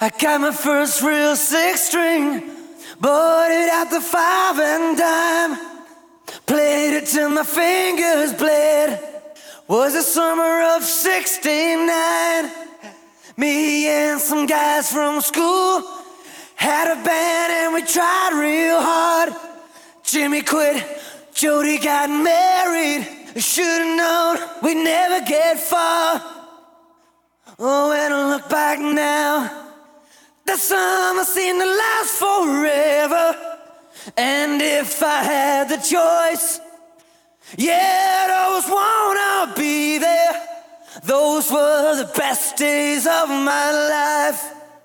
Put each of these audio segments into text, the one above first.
I got my first real six string, bought it at the five and dime, played it till my fingers bled. Was the summer of '69. Me and some guys from school had a band and we tried real hard. Jimmy quit, Jody got married. Should've known we'd never get far. Oh, when I look back now, the summer seemed to last forever. And if I had the choice, yeah, I'd always wanna be there. Those were the best days of my life.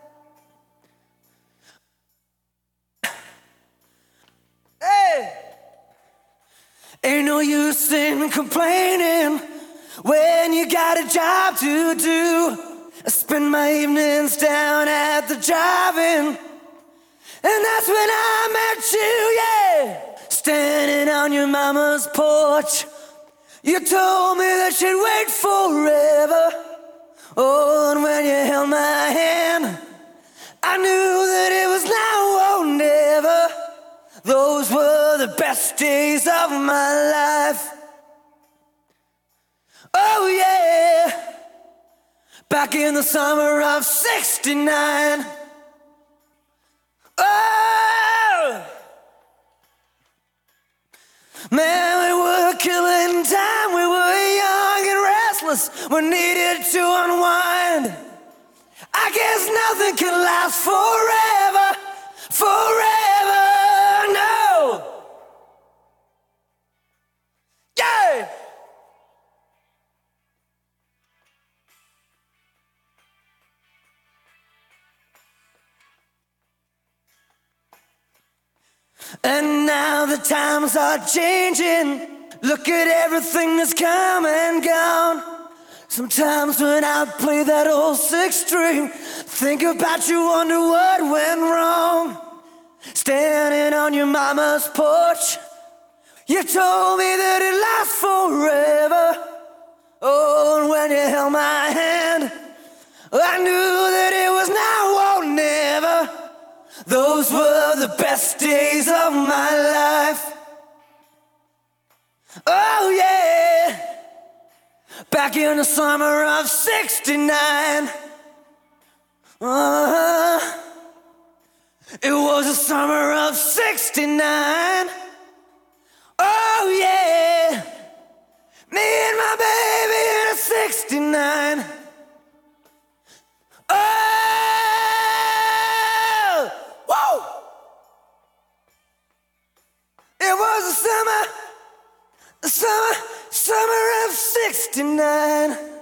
Hey! Ain't no use in complaining when you got a job to do. I spend my evenings down at the drive-in, and that's when I met you, yeah. Standing on your mama's porch, you told me that she'd wait forever. Oh, and when you held my hand, I knew that it was now or never. Those were the best days of my life. Oh yeah, back in the summer of '69. Oh, man, we were killing time. We were young and restless. We needed to unwind. I guess nothing can last forever, forever, no. Yeah. And now the times are changing. Look at everything that's come and gone. Sometimes when I play that old six string, think about you, wonder what went wrong. Standing on your mama's porch, you told me that it lasts forever. Oh, and when you held my hand, I knew that it was now or never. Those were the best days of my life. Oh yeah, back in the summer of '69. It was the summer of '69. Oh yeah, me and my baby in a '69. It was the summer of '69.